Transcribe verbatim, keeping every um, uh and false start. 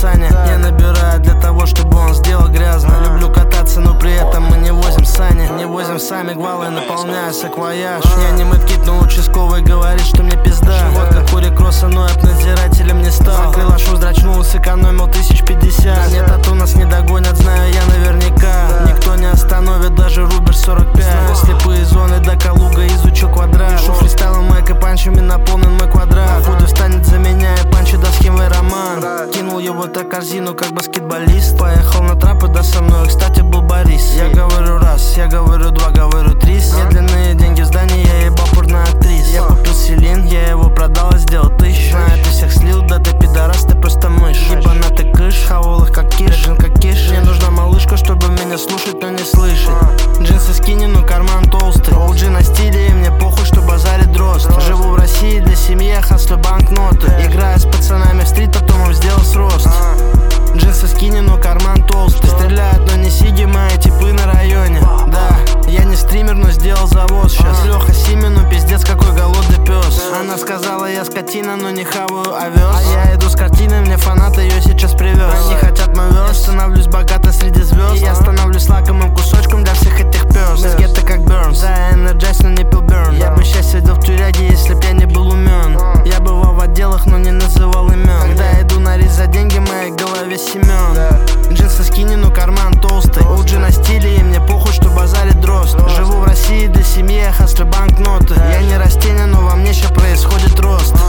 Сани. Я набираю для того, чтобы он сделал грязно. Люблю кататься, но при этом мы не возим сани. Не возим сами гвалы, наполняя саквояж. Я не мэткит, но участковый говорит, что мне пизда. Вот как у рекросса, но от надзирателем не стал. Закрыл шум, здрачнул, сэкономил тысяч пятьдесят. Нет, тату нас не догонят, знаю я наверняка. Никто не остановит, даже Рубер сорок пять. Знаю слепые зоны до Калуга, изучу квадрат. Пишу фристайлом, майк и панчами наполнен мой квадрат. Буду встанет за меня и панчи до схемы роман. Кинул его так корзину, как баскетболист. Поехал на трапы, да со мной, кстати, был Борис. Я говорю раз, я говорю два, говорю три. Медленные деньги в здании, я ебал порноактрис. Я купил Селин, я его продал и сделал тысячу. Знаю, ты всех слил, да ты пидорас, ты просто мышь. Ебанатый кыш, хавал их как киш, жен как киш. Мне нужна малышка, чтобы меня слушать, но не слышать. Джинсы скини, но карман толстый. Оуджи на стиле, и мне похуй, что базарит дрозд. Живу в России для семьи, я хаслю банкноты. Играю с пацанами в стрит, потом им сделал срост. Джинсы скини, но карман толстый. Стреляют, но не сиги, мои типы на районе. Да, я не стример, но сделал завоз сейчас. Леха Симину, пиздец, какой голодный пес. Она сказала, я скотина, но не хаваю овес. А я иду с картиной, мне фанат ее сейчас привез. Они хотят мой верс, становлюсь богато среди звезд. И я становлюсь лакомым кусочком для всех этих пёс. Без гетто как Бернс, да, энерджайс, но не пил Берн. Я бы сейчас сидел в тюряге, если б я не был умен. Я бывал в отделах, но не называл имен. Когда иду на рис за деньги, в моей голове Семен. Джинсы скини, но карман толстый. Оуджи на стиле, и мне похуй, что базарит дрозд. Живу в России для семьи, я хаслю банкноты. Я не растение, но во мне ща происходит рост.